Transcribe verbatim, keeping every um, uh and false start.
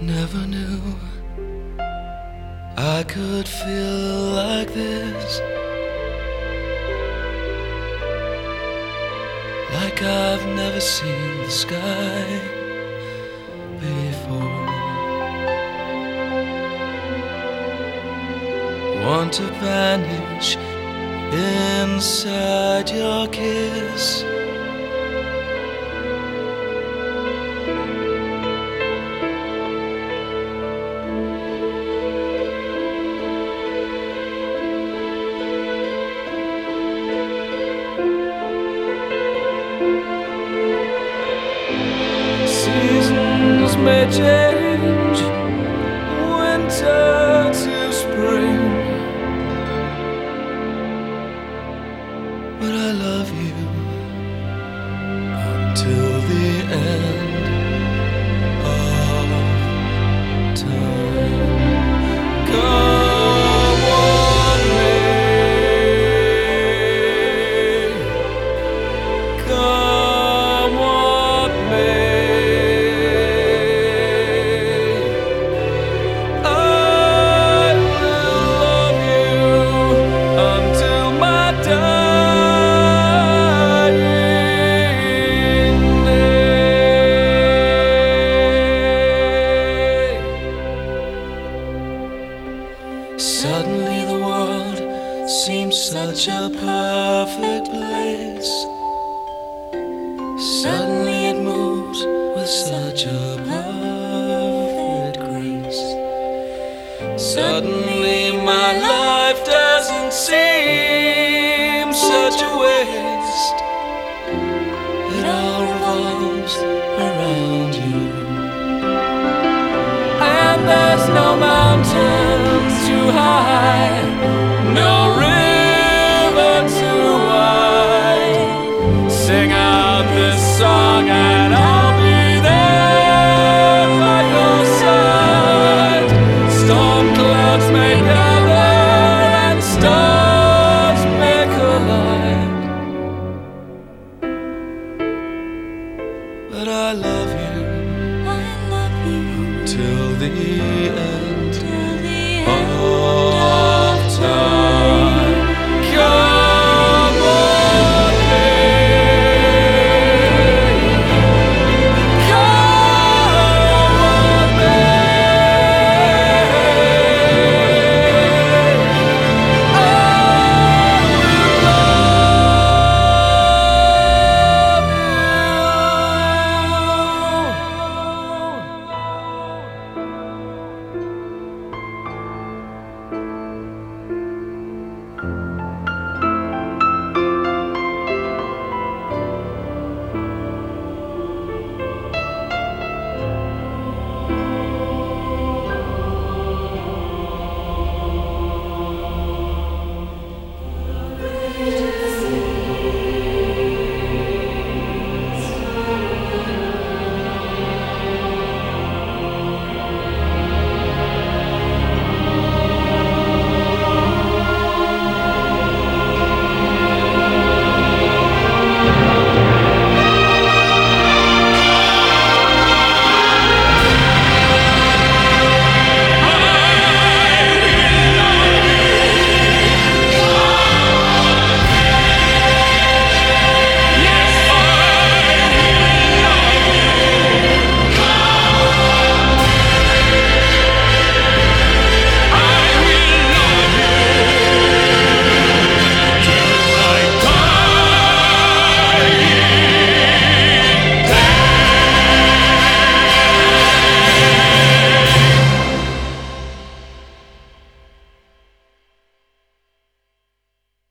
Never knew I could feel like this, like I've never seen the sky before. Want to vanish inside your kiss. Seasons may change, winter to spring, but I love you until the end of time. Come what may, come what may, suddenly the world seems such a perfect place. Suddenly it moves with such a perfect grace. Suddenly my life doesn't seem such a waste. It all revolves around you, and there's no mountain too high, no river too wide. Sing out this song and I'll be there by your side. Storm clouds may gather and stars may collide, but I love you, I love you till the end.